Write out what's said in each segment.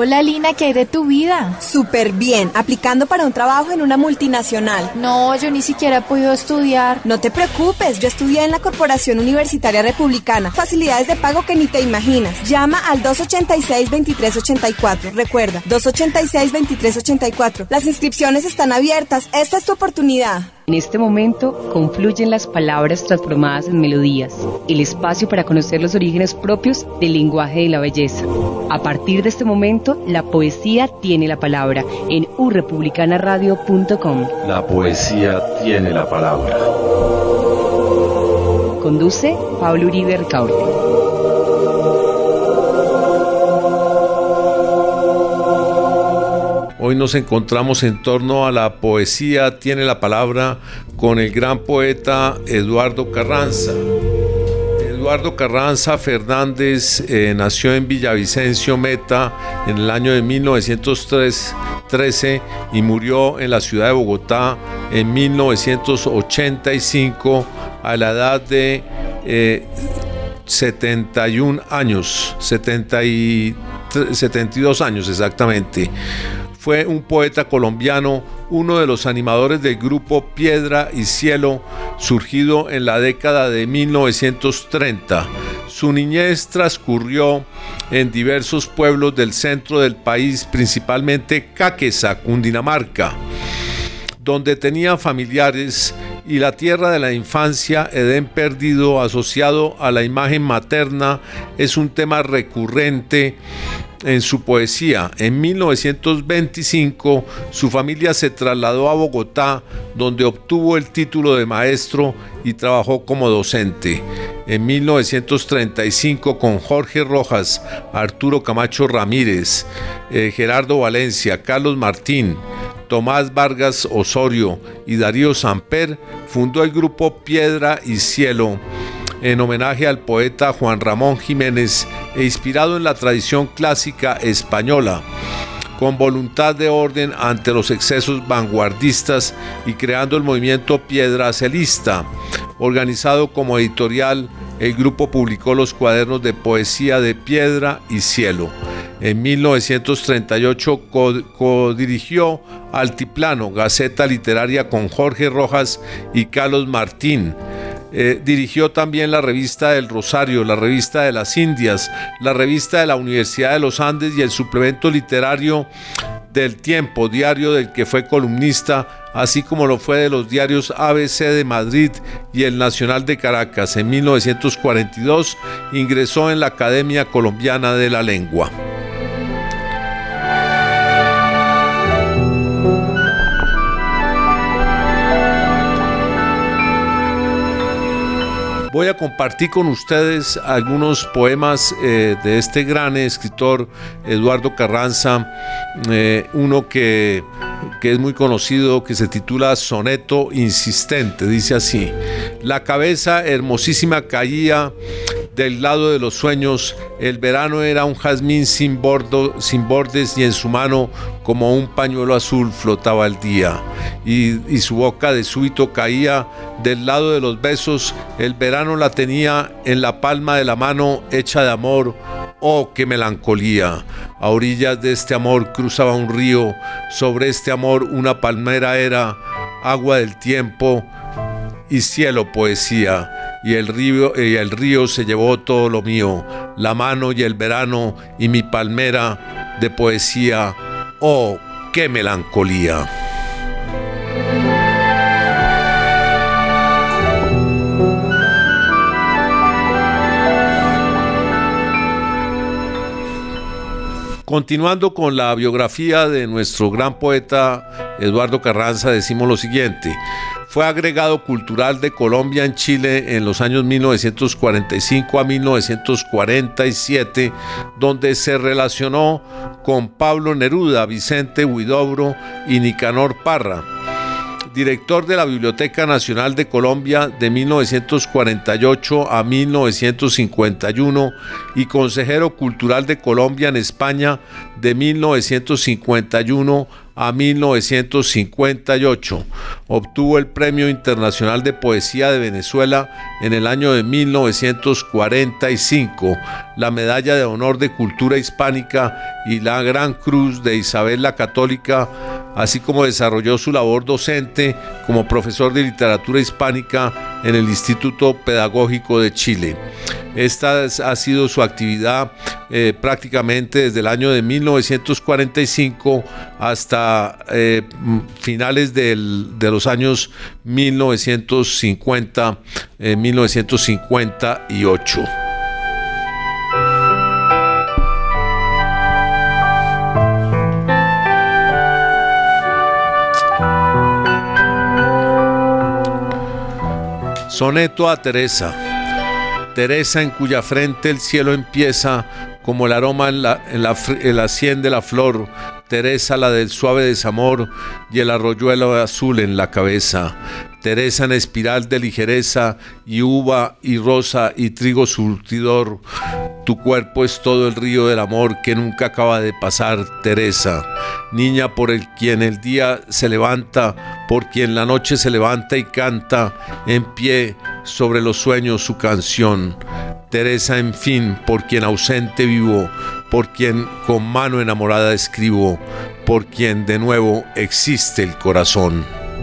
Hola Lina, ¿qué hay de tu vida? Súper bien, aplicando para un trabajo en una multinacional. No, yo ni siquiera he podido estudiar. No te preocupes, yo estudié en la Corporación Universitaria Republicana. Facilidades de pago que ni te imaginas. Llama al 286-2384. Recuerda, 286-2384. Las inscripciones están abiertas. Esta es tu oportunidad. En este momento confluyen las palabras transformadas en melodías, el espacio para conocer los orígenes propios del lenguaje de la belleza. A partir de este momento, la poesía tiene la palabra en urepublicanaradio.com. La poesía tiene la palabra. Conduce Pablo Uribe Ricaurte. Hoy nos encontramos en torno a la poesía tiene la palabra con el gran poeta Eduardo Carranza. Eduardo Carranza Fernández nació en Villavicencio, Meta, en el año de 1913 y murió en la ciudad de Bogotá en 1985 a la edad de 71 años, 72 años exactamente. Fue un poeta colombiano, uno de los animadores del grupo Piedra y Cielo, surgido en la década de 1930. Su niñez transcurrió en diversos pueblos del centro del país, principalmente Caqueza, Cundinamarca, donde tenía familiares, y la tierra de la infancia, Edén perdido, asociado a la imagen materna, es un tema recurrente en su poesía. En 1925 su familia se trasladó a Bogotá, donde obtuvo el título de maestro y trabajó como docente. En 1935 con Jorge Rojas, Arturo Camacho Ramírez, Gerardo Valencia, Carlos Martín, Tomás Vargas Osorio y Darío Samper fundó el grupo Piedra y Cielo en homenaje al poeta Juan Ramón Jiménez e inspirado en la tradición clásica española, con voluntad de orden ante los excesos vanguardistas y creando el movimiento piedracelista. Organizado como editorial, el grupo publicó los cuadernos de poesía de Piedra y Cielo. En 1938 codirigió Altiplano, Gaceta Literaria con Jorge Rojas y Carlos Martín. Dirigió también la revista del Rosario, la revista de las Indias, la revista de la Universidad de los Andes y el suplemento literario del Tiempo, diario del que fue columnista, así como lo fue de los diarios ABC de Madrid y el Nacional de Caracas. En 1942 ingresó en la Academia Colombiana de la Lengua. Voy a compartir con ustedes algunos poemas de este gran escritor Eduardo Carranza, uno que es muy conocido, que se titula Soneto Insistente. Dice así: la cabeza hermosísima caía del lado de los sueños, el verano era un jazmín sin bordes y en su mano como un pañuelo azul flotaba el día, y su boca de súbito caía del lado de los besos, el verano la tenía en la palma de la mano hecha de amor. Oh, qué melancolía. A orillas de este amor cruzaba un río, sobre este amor una palmera era agua del tiempo y cielo poesía. Y el río se llevó todo lo mío, la mano y el verano y mi palmera de poesía. Oh, qué melancolía. Continuando con la biografía de nuestro gran poeta Eduardo Carranza, decimos lo siguiente: fue agregado cultural de Colombia en Chile en los años 1945 a 1947, donde se relacionó con Pablo Neruda, Vicente Huidobro y Nicanor Parra. Director de la Biblioteca Nacional de Colombia de 1948 a 1951 y consejero cultural de Colombia en España de 1951 a 1958. Obtuvo el Premio Internacional de Poesía de Venezuela en el año de 1945, la Medalla de Honor de Cultura Hispánica y la Gran Cruz de Isabel la Católica, así como desarrolló su labor docente como profesor de literatura hispánica en el Instituto Pedagógico de Chile. Esta ha sido su actividad prácticamente desde el año de 1945 hasta finales de los años 1958. Soneto a Teresa. Teresa, en cuya frente el cielo empieza como el aroma en la sien de la flor. Teresa, la del suave desamor y el arroyuelo azul en la cabeza. Teresa, en espiral de ligereza y uva y rosa y trigo surtidor. Tu cuerpo es todo el río del amor que nunca acaba de pasar, Teresa. Niña por quien el día se levanta, por quien la noche se levanta y canta en pie sobre los sueños su canción. Teresa, en fin, por quien ausente vivo, por quien con mano enamorada escribo, por quien de nuevo existe el corazón.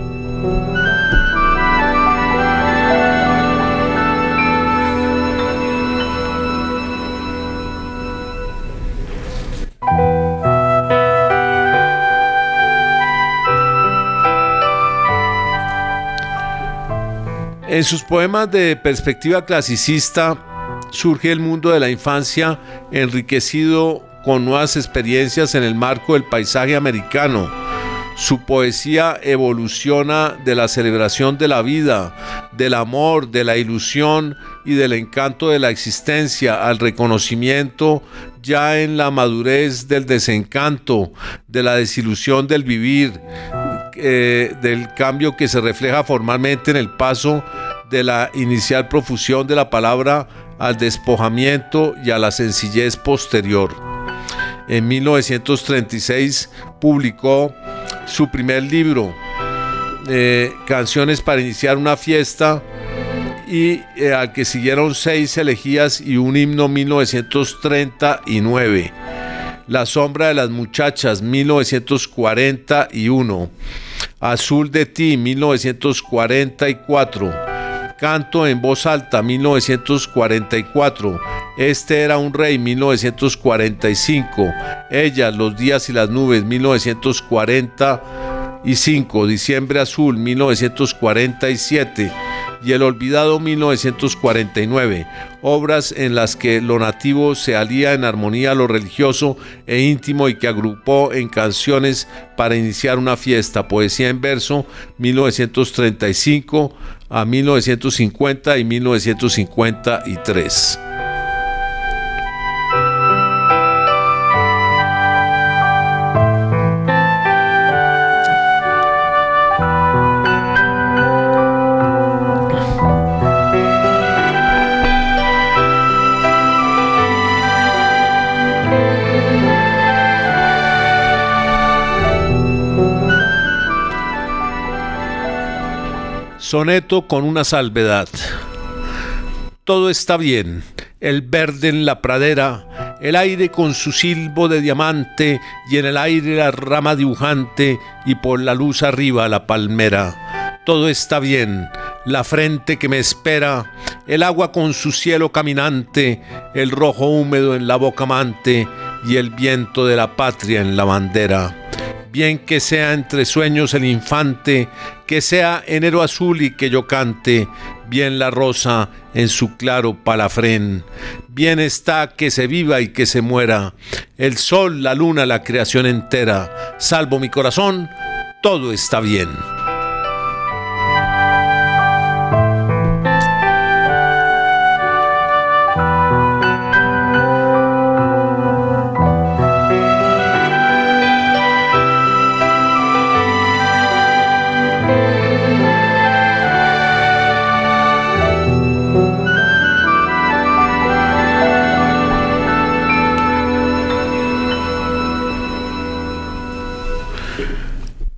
En sus poemas de perspectiva clasicista surge el mundo de la infancia enriquecido con nuevas experiencias en el marco del paisaje americano. Su poesía evoluciona de la celebración de la vida, del amor, de la ilusión y del encanto de la existencia al reconocimiento ya en la madurez del desencanto, de la desilusión del vivir, del cambio que se refleja formalmente en el paso de la inicial profusión de la palabra al despojamiento y a la sencillez posterior. En 1936 publicó su primer libro, Canciones para iniciar una fiesta, y al que siguieron 6 elegías y un himno, 1939. La sombra de las muchachas, 1941. Azul de ti, 1944. Canto en voz alta, 1944. Este era un rey, 1945. Ellas, los días y las nubes, 1945. Diciembre azul, 1947. Y El olvidado, 1949. Obras en las que lo nativo se alía en armonía a lo religioso e íntimo y que agrupó en canciones para iniciar una fiesta. Poesía en verso, 1935 a 1950 y 1953. Soneto con una salvedad. Todo está bien, el verde en la pradera, el aire con su silbo de diamante, y en el aire la rama dibujante, y por la luz arriba la palmera. Todo está bien, la frente que me espera, el agua con su cielo caminante, el rojo húmedo en la boca amante, y el viento de la patria en la bandera. Bien que sea entre sueños el infante, que sea enero azul y que yo cante, bien la rosa en su claro palafrén. Bien está que se viva y que se muera, el sol, la luna, la creación entera. Salvo mi corazón, todo está bien.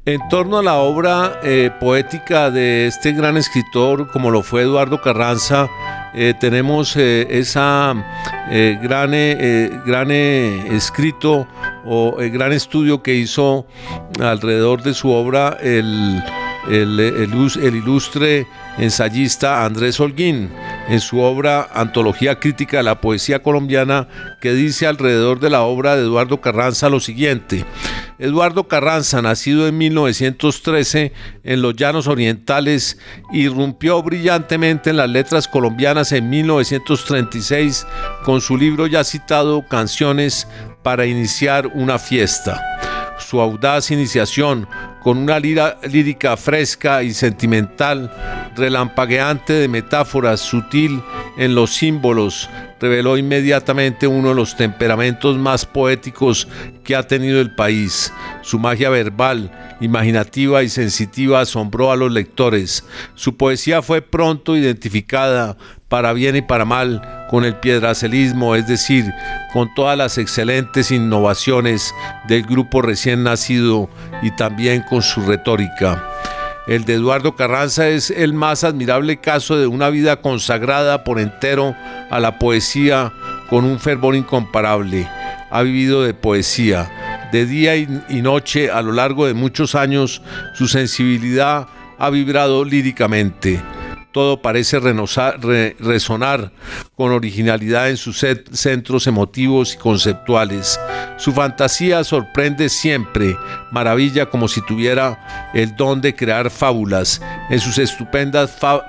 En torno a la obra poética de este gran escritor, como lo fue Eduardo Carranza, tenemos esa gran escrito o el gran estudio que hizo alrededor de su obra el ilustre ensayista Andrés Holguín, en su obra Antología Crítica de la Poesía Colombiana, que dice alrededor de la obra de Eduardo Carranza lo siguiente: Eduardo Carranza, nacido en 1913 en los Llanos Orientales, irrumpió brillantemente en las letras colombianas en 1936 con su libro ya citado Canciones para iniciar una fiesta. Su audaz iniciación, con una lírica fresca y sentimental, relampagueante de metáforas, sutil en los símbolos, reveló inmediatamente uno de los temperamentos más poéticos que ha tenido el país. Su magia verbal, imaginativa y sensitiva, asombró a los lectores. Su poesía fue pronto identificada, para bien y para mal, con el piedracelismo, es decir, con todas las excelentes innovaciones del grupo recién nacido y también con su retórica. El de Eduardo Carranza es el más admirable caso de una vida consagrada por entero a la poesía con un fervor incomparable. Ha vivido de poesía, de día y noche a lo largo de muchos años. Su sensibilidad ha vibrado líricamente. Todo parece resonar con originalidad en sus centros emotivos y conceptuales. Su fantasía sorprende siempre, maravilla como si tuviera el don de crear fábulas. En sus estupendas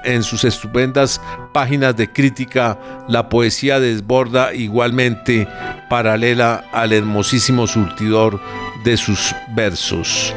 páginas de crítica, la poesía desborda igualmente, paralela al hermosísimo surtidor de sus versos.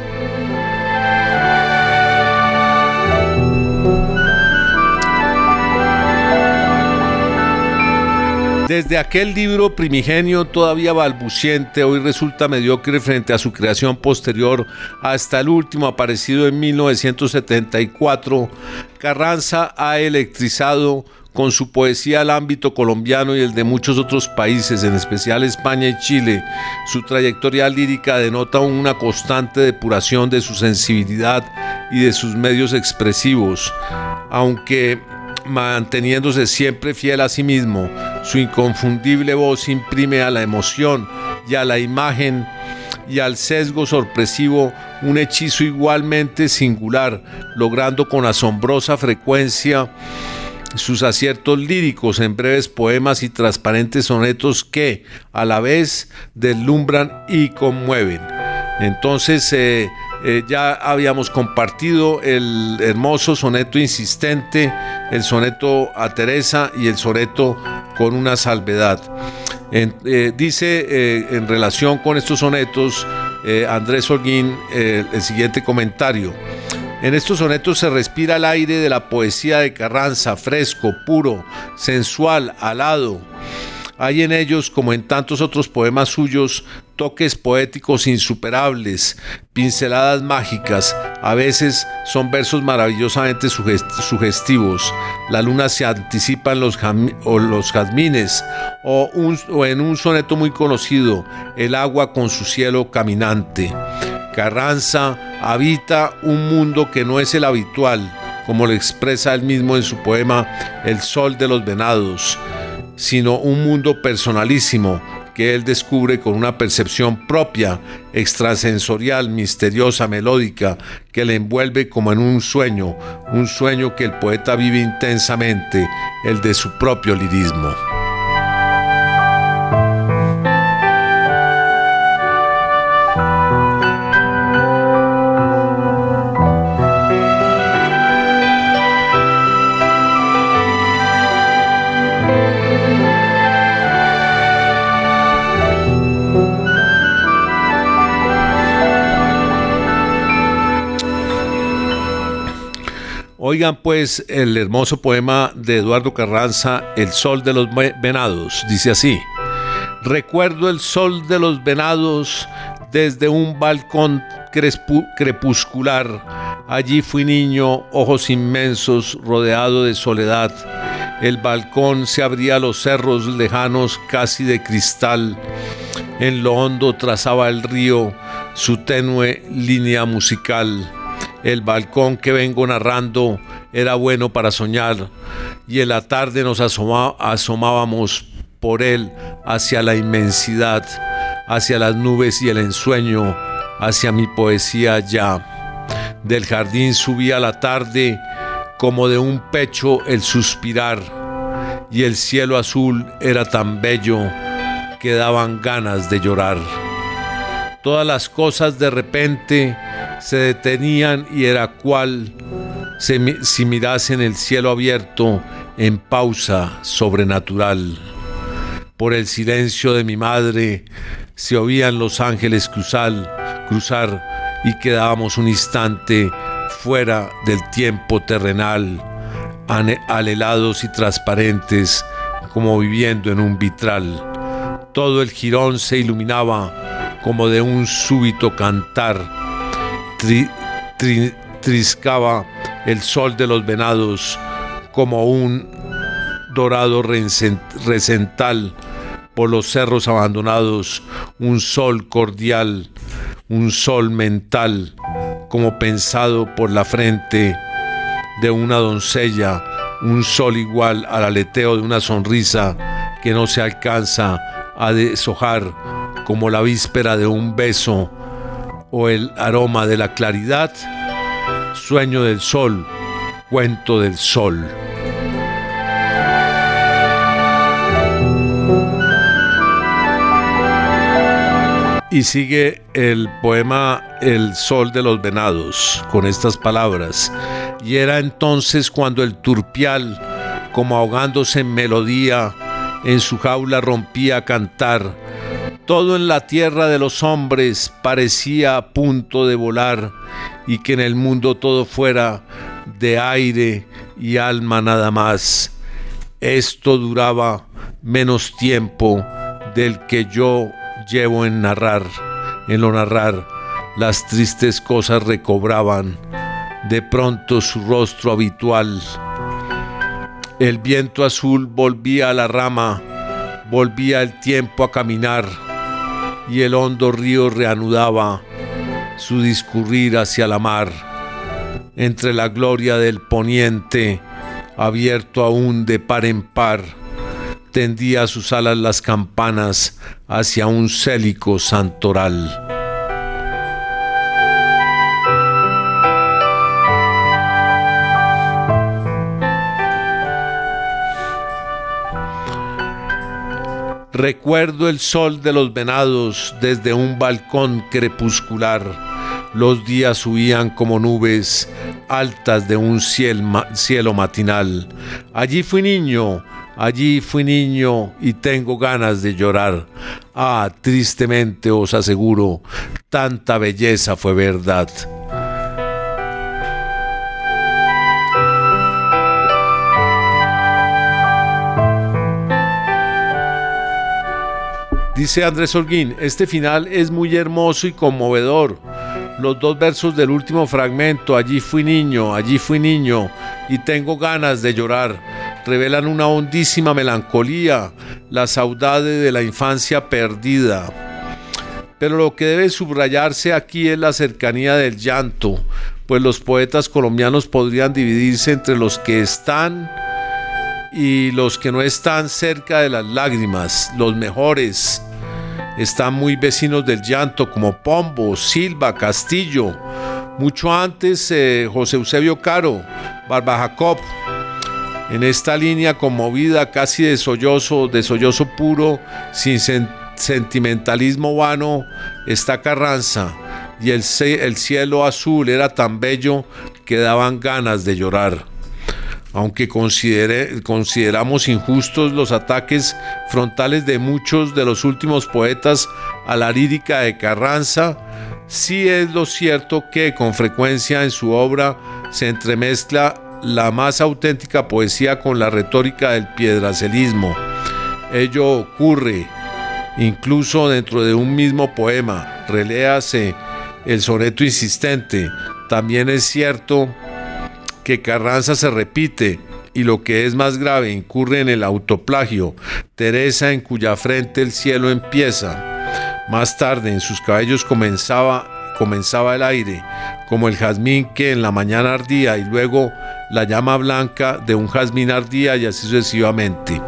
Desde aquel libro primigenio todavía balbuciente, hoy resulta mediocre frente a su creación posterior, hasta el último aparecido en 1974, Carranza ha electrizado con su poesía al ámbito colombiano y el de muchos otros países, en especial España y Chile. Su trayectoria lírica denota una constante depuración de su sensibilidad y de sus medios expresivos, aunque manteniéndose siempre fiel a sí mismo. Su inconfundible voz imprime a la emoción y a la imagen y al sesgo sorpresivo un hechizo igualmente singular, logrando con asombrosa frecuencia sus aciertos líricos en breves poemas y transparentes sonetos que a la vez deslumbran y conmueven. Entonces ya habíamos compartido el hermoso soneto insistente, el soneto a Teresa y el soneto con una salvedad. Dice en relación con estos sonetos Andrés Holguín el siguiente comentario: en estos sonetos se respira el aire de la poesía de Carranza, fresco, puro, sensual, alado. Hay en ellos, como en tantos otros poemas suyos, toques poéticos insuperables, pinceladas mágicas. A veces son versos maravillosamente sugestivos. La luna se anticipa en los jazmines, o en un soneto muy conocido, el agua con su cielo caminante. Carranza habita un mundo que no es el habitual, como lo expresa él mismo en su poema El Sol de los Venados, sino un mundo personalísimo que él descubre con una percepción propia, extrasensorial, misteriosa, melódica, que le envuelve como en un sueño que el poeta vive intensamente, el de su propio lirismo. Oigan pues el hermoso poema de Eduardo Carranza, El Sol de los Venados. Dice así: recuerdo el sol de los venados desde un balcón crepuscular. Allí fui niño, ojos inmensos, rodeado de soledad. El balcón se abría a los cerros lejanos casi de cristal. En lo hondo trazaba el río su tenue línea musical. El balcón que vengo narrando era bueno para soñar, y en la tarde nos asomábamos por él hacia la inmensidad, hacia las nubes y el ensueño, hacia mi poesía ya. Del jardín subía la tarde como de un pecho el suspirar, y el cielo azul era tan bello que daban ganas de llorar. Todas las cosas de repente se detenían y era cual si mirasen el cielo abierto en pausa sobrenatural. Por el silencio de mi madre se oían los ángeles cruzar y quedábamos un instante fuera del tiempo terrenal, alelados y transparentes como viviendo en un vitral. Todo el jirón se iluminaba como de un súbito cantar. Triscaba el sol de los venados como un dorado recental por los cerros abandonados, un sol cordial, un sol mental, como pensado por la frente de una doncella, un sol igual al aleteo de una sonrisa que no se alcanza a deshojar, como la víspera de un beso o el aroma de la claridad. Sueño del sol, cuento del sol. Y sigue el poema El sol de los venados con estas palabras: y era entonces cuando el turpial, como ahogándose en melodía, en su jaula rompía a cantar. Todo en la tierra de los hombres parecía a punto de volar, y que en el mundo todo fuera de aire y alma nada más. Esto duraba menos tiempo del que yo llevo en narrar. En lo narrar, las tristes cosas recobraban de pronto su rostro habitual. El viento azul volvía a la rama, volvía el tiempo a caminar, y el hondo río reanudaba su discurrir hacia la mar. Entre la gloria del poniente, abierto aún de par en par, tendía sus alas las campanas hacia un célico santoral. Recuerdo el sol de los venados desde un balcón crepuscular. Los días subían como nubes altas de un cielo matinal. Allí fui niño y tengo ganas de llorar. Ah, tristemente os aseguro, tanta belleza fue verdad. Dice Andrés Holguín: este final es muy hermoso y conmovedor. Los dos versos del último fragmento, allí fui niño y tengo ganas de llorar, revelan una hondísima melancolía, la saudade de la infancia perdida. Pero lo que debe subrayarse aquí es la cercanía del llanto, pues los poetas colombianos podrían dividirse entre los que están y los que no están cerca de las lágrimas. Los mejores están muy vecinos del llanto, como Pombo, Silva, Castillo. Mucho antes José Eusebio Caro, Barba Jacob. En esta línea conmovida, casi de sollozo puro, sin sentimentalismo vano, está Carranza. Y el cielo azul era tan bello que daban ganas de llorar. Aunque consideramos injustos los ataques frontales de muchos de los últimos poetas a la lírica de Carranza, sí es lo cierto que con frecuencia en su obra se entremezcla la más auténtica poesía con la retórica del piedracelismo. Ello ocurre incluso dentro de un mismo poema. Reléase el soneto insistente. También es cierto que Carranza se repite y, lo que es más grave, incurre en el autoplagio. Teresa, en cuya frente el cielo empieza. Más tarde en sus cabellos comenzaba el aire, como el jazmín que en la mañana ardía, y luego la llama blanca de un jazmín ardía, y así sucesivamente.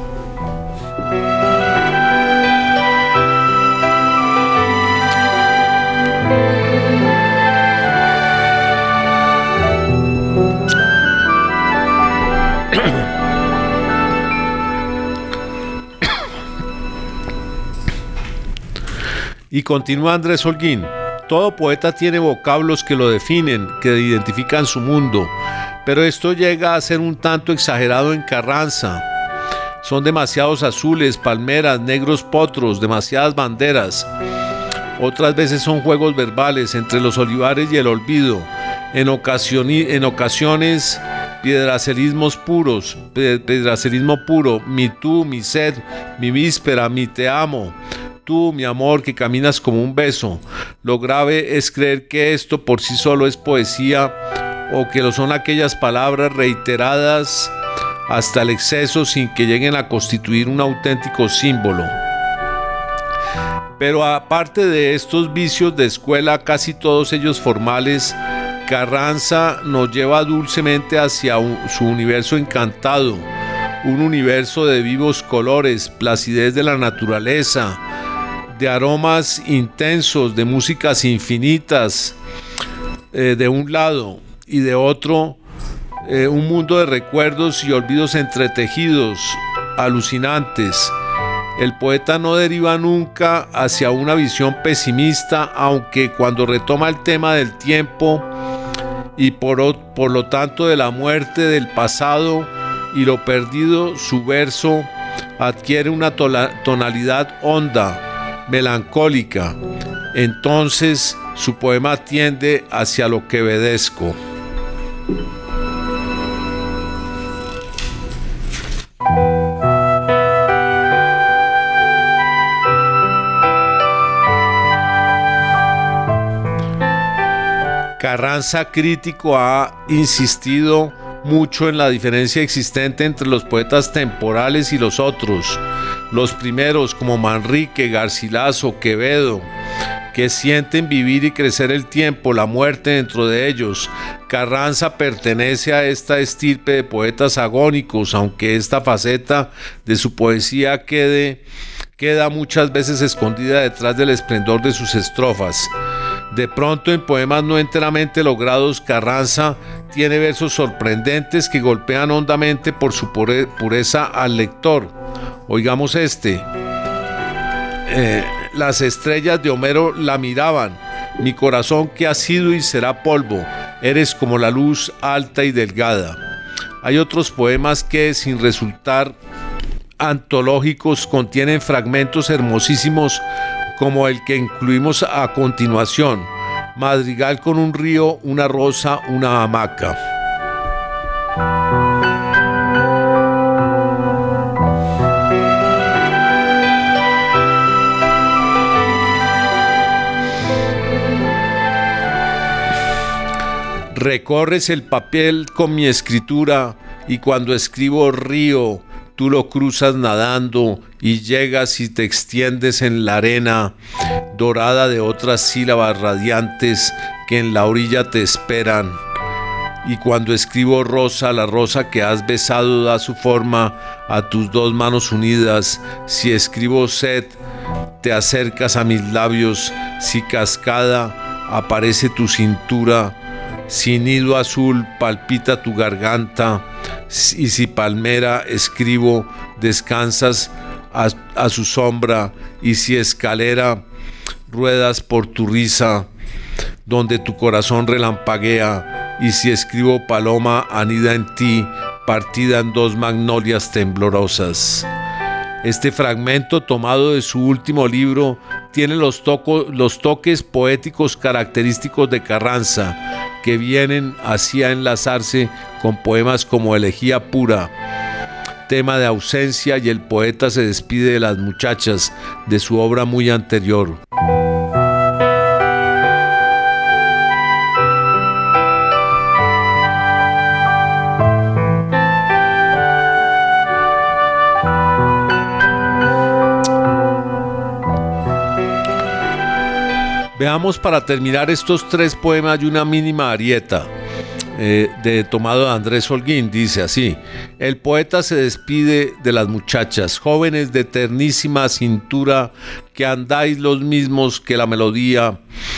Y continúa Andrés Holguín: todo poeta tiene vocablos que lo definen, que identifican su mundo, pero esto llega a ser un tanto exagerado en Carranza. Son demasiados azules, palmeras, negros potros, demasiadas banderas. Otras veces son juegos verbales entre los olivares y el olvido, en ocasiones piedracelismo puro, mi tú, mi sed, mi víspera, mi te amo. Tú, mi amor, que caminas como un beso. Lo grave es creer que esto por sí solo es poesía, o que lo son aquellas palabras reiteradas hasta el exceso sin que lleguen a constituir un auténtico símbolo. Pero aparte de estos vicios de escuela, casi todos ellos formales, Carranza nos lleva dulcemente hacia su universo encantado, un universo de vivos colores, placidez de la naturaleza, de aromas intensos, de músicas infinitas, de un lado, y de otro, un mundo de recuerdos y olvidos entretejidos, alucinantes. El poeta no deriva nunca hacia una visión pesimista, aunque cuando retoma el tema del tiempo y por lo tanto de la muerte, del pasado y lo perdido, su verso adquiere una tonalidad honda, melancólica. Entonces su poema tiende hacia lo quevedesco. Carranza, crítico, ha insistido mucho en la diferencia existente entre los poetas temporales y los otros. Los primeros, como Manrique, Garcilaso, Quevedo, que sienten vivir y crecer el tiempo, la muerte dentro de ellos. Carranza pertenece a esta estirpe de poetas agónicos, aunque esta faceta de su poesía queda muchas veces escondida detrás del esplendor de sus estrofas. De pronto, en poemas no enteramente logrados, Carranza tiene versos sorprendentes que golpean hondamente por su pureza al lector. Oigamos este. Las estrellas de Homero la miraban. Mi corazón, que ha sido y será polvo, eres como la luz alta y delgada. Hay otros poemas que, sin resultar antológicos, contienen fragmentos hermosísimos, como el que incluimos a continuación: madrigal con un río, una rosa, una hamaca. Recorres el papel con mi escritura, y cuando escribo río, tú lo cruzas nadando y llegas y te extiendes en la arena, dorada de otras sílabas radiantes que en la orilla te esperan. Y cuando escribo rosa, la rosa que has besado da su forma a tus dos manos unidas. Si escribo sed, te acercas a mis labios. Si cascada, aparece tu cintura. Si nido azul, palpita tu garganta. Y si palmera, escribo, descansas a su sombra. Y si escalera, ruedas por tu risa, donde tu corazón relampaguea. Y si escribo paloma, anida en ti, partida en dos magnolias temblorosas. Este fragmento, tomado de su último libro, tiene los toques poéticos característicos de Carranza, que vienen así a enlazarse con poemas como Elegía Pura, tema de ausencia, y el poeta se despide de las muchachas, de su obra muy anterior. Leamos para terminar estos 3 poemas y una mínima arieta tomado de Andrés Holguín. Dice así: el poeta se despide de las muchachas, jóvenes de ternísima cintura, que andáis lo mismo que la melodía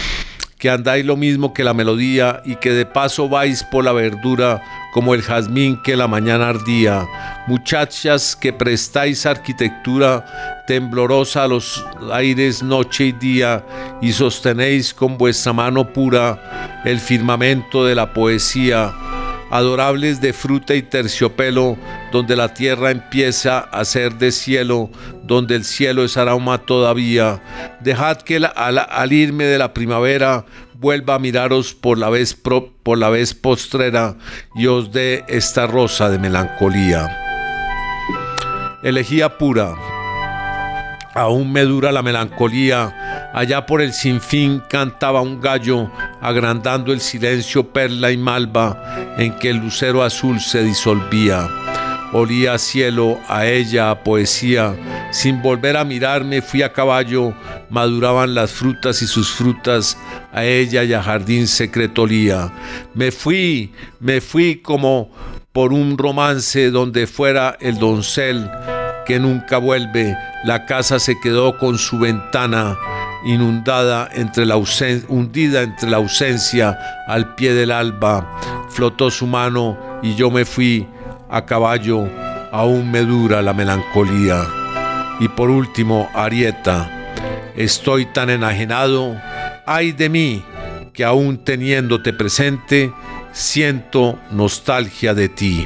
y que de paso vais por la verdura como el jazmín que la mañana ardía. Muchachas que prestáis arquitectura temblorosa a los aires noche y día y sostenéis con vuestra mano pura el firmamento de la poesía. Adorables de fruta y terciopelo, donde la tierra empieza a ser de cielo, donde el cielo es aroma todavía. Dejad que al irme de la primavera vuelva a miraros por la vez postrera y os dé esta rosa de melancolía. Elegía pura. Aún me dura la melancolía. Allá por el sinfín cantaba un gallo, agrandando el silencio perla y malva en que el lucero azul se disolvía. Olía a cielo, a ella, a poesía. Sin volver a mirarme fui a caballo. Maduraban las frutas y sus frutas, a ella y a jardín secreto olía. Me fui como por un romance donde fuera el doncel que nunca vuelve. La casa se quedó con su ventana hundida entre la ausencia. Al pie del alba flotó su mano y yo me fui a caballo. Aún me dura la melancolía. Y por último, arieta. Estoy tan enajenado, ay de mí, que aún teniéndote presente, siento nostalgia de ti.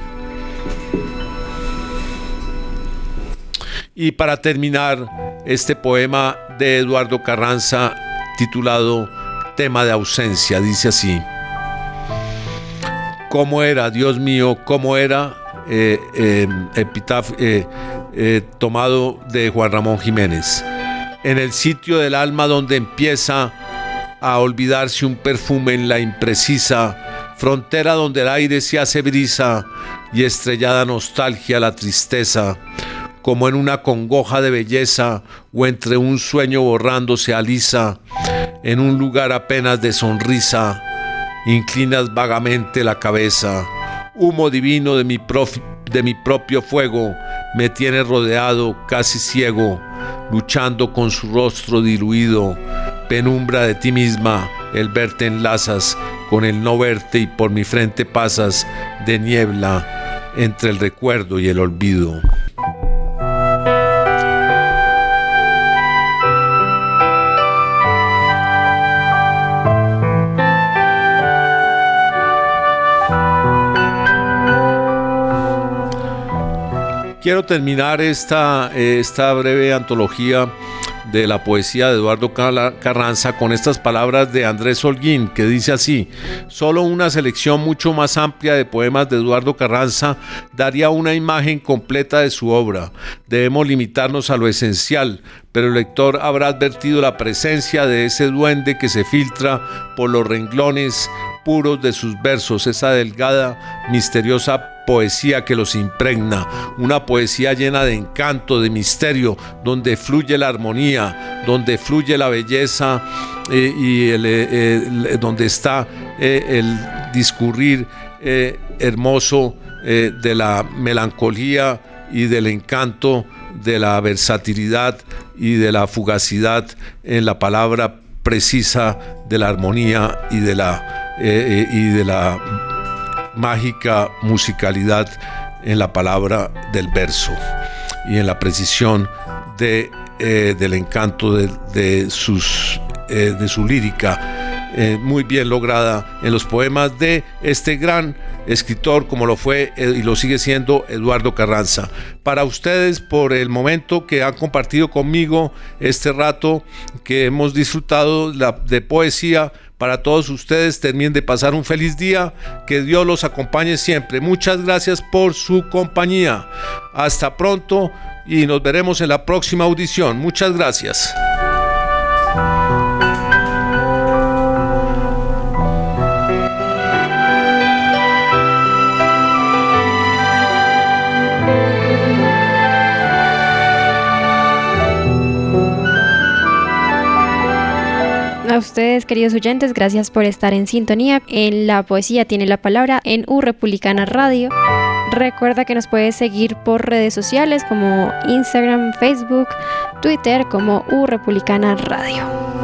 Y para terminar, este poema de Eduardo Carranza, titulado Tema de ausencia, dice así: ¿cómo era, Dios mío, cómo era? Tomado de Juan Ramón Jiménez. En el sitio del alma donde empieza a olvidarse un perfume en la imprecisa frontera donde el aire se hace brisa y estrellada nostalgia la tristeza, como en una congoja de belleza o entre un sueño borrándose alisa, en un lugar apenas de sonrisa, inclinas vagamente la cabeza. Humo divino de mi propio fuego me tiene rodeado, casi ciego, luchando con su rostro diluido. Penumbra de ti misma, el verte enlazas con el no verte y por mi frente pasas de niebla entre el recuerdo y el olvido. Quiero terminar esta breve antología de la poesía de Eduardo Carranza con estas palabras de Andrés Holguín, que dice así: solo una selección mucho más amplia de poemas de Eduardo Carranza daría una imagen completa de su obra. Debemos limitarnos a lo esencial, pero el lector habrá advertido la presencia de ese duende que se filtra por los renglones puros de sus versos, esa delgada, misteriosa poesía que los impregna, una poesía llena de encanto, de misterio, donde fluye la armonía, donde fluye la belleza donde está el discurrir hermoso de la melancolía y del encanto, de la versatilidad y de la fugacidad en la palabra precisa, de la armonía y de la mágica musicalidad en la palabra del verso y en la precisión del encanto de su lírica, muy bien lograda en los poemas de este gran escritor, como lo fue y lo sigue siendo Eduardo Carranza. Para ustedes, por el momento que han compartido conmigo este rato que hemos disfrutado de poesía, para todos ustedes, terminen de pasar un feliz día, que Dios los acompañe siempre. Muchas gracias por su compañía. Hasta pronto y nos veremos en la próxima audición. Muchas gracias. A usted ustedes, queridos oyentes, gracias por estar en sintonía. En La Poesía Tiene la Palabra en U Republicana Radio. Recuerda que nos puedes seguir por redes sociales como Instagram, Facebook, Twitter como U Republicana Radio.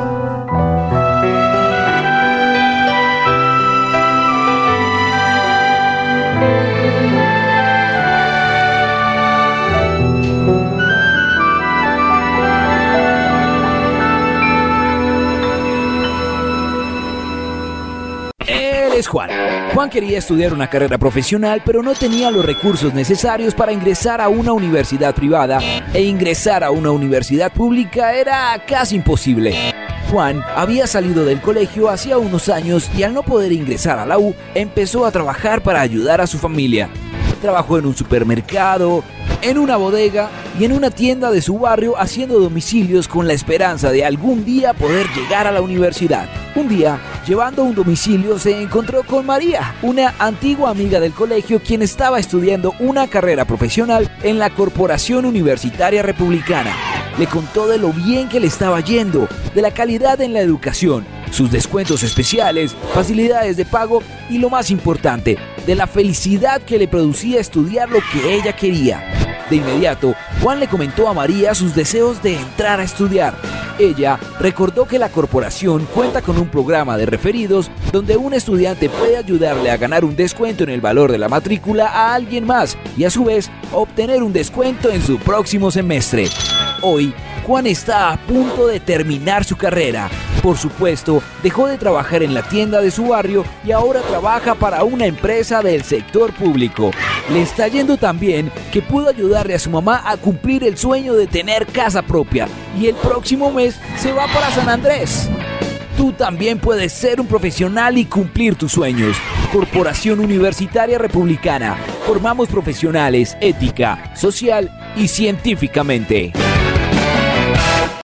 Juan. Juan quería estudiar una carrera profesional, pero no tenía los recursos necesarios para ingresar a una universidad privada, e ingresar a una universidad pública era casi imposible. Juan había salido del colegio hacía unos años y al no poder ingresar a la U, empezó a trabajar para ayudar a su familia. Trabajó en un supermercado, en una bodega y en una tienda de su barrio haciendo domicilios con la esperanza de algún día poder llegar a la universidad. Un día, llevando un domicilio, se encontró con María, una antigua amiga del colegio quien estaba estudiando una carrera profesional en la Corporación Universitaria Republicana. Le contó de lo bien que le estaba yendo, de la calidad en la educación, sus descuentos especiales, facilidades de pago y lo más importante, de la felicidad que le producía estudiar lo que ella quería. De inmediato, Juan le comentó a María sus deseos de entrar a estudiar. Ella recordó que la corporación cuenta con un programa de referidos donde un estudiante puede ayudarle a ganar un descuento en el valor de la matrícula a alguien más y a su vez obtener un descuento en su próximo semestre. Hoy, Juan está a punto de terminar su carrera. Por supuesto, dejó de trabajar en la tienda de su barrio y ahora trabaja para una empresa del sector público. Le está yendo tan bien que pudo ayudarle a su mamá a cumplir el sueño de tener casa propia y el próximo mes se va para San Andrés. Tú también puedes ser un profesional y cumplir tus sueños. Corporación Universitaria Republicana. Formamos profesionales ética, social y científicamente.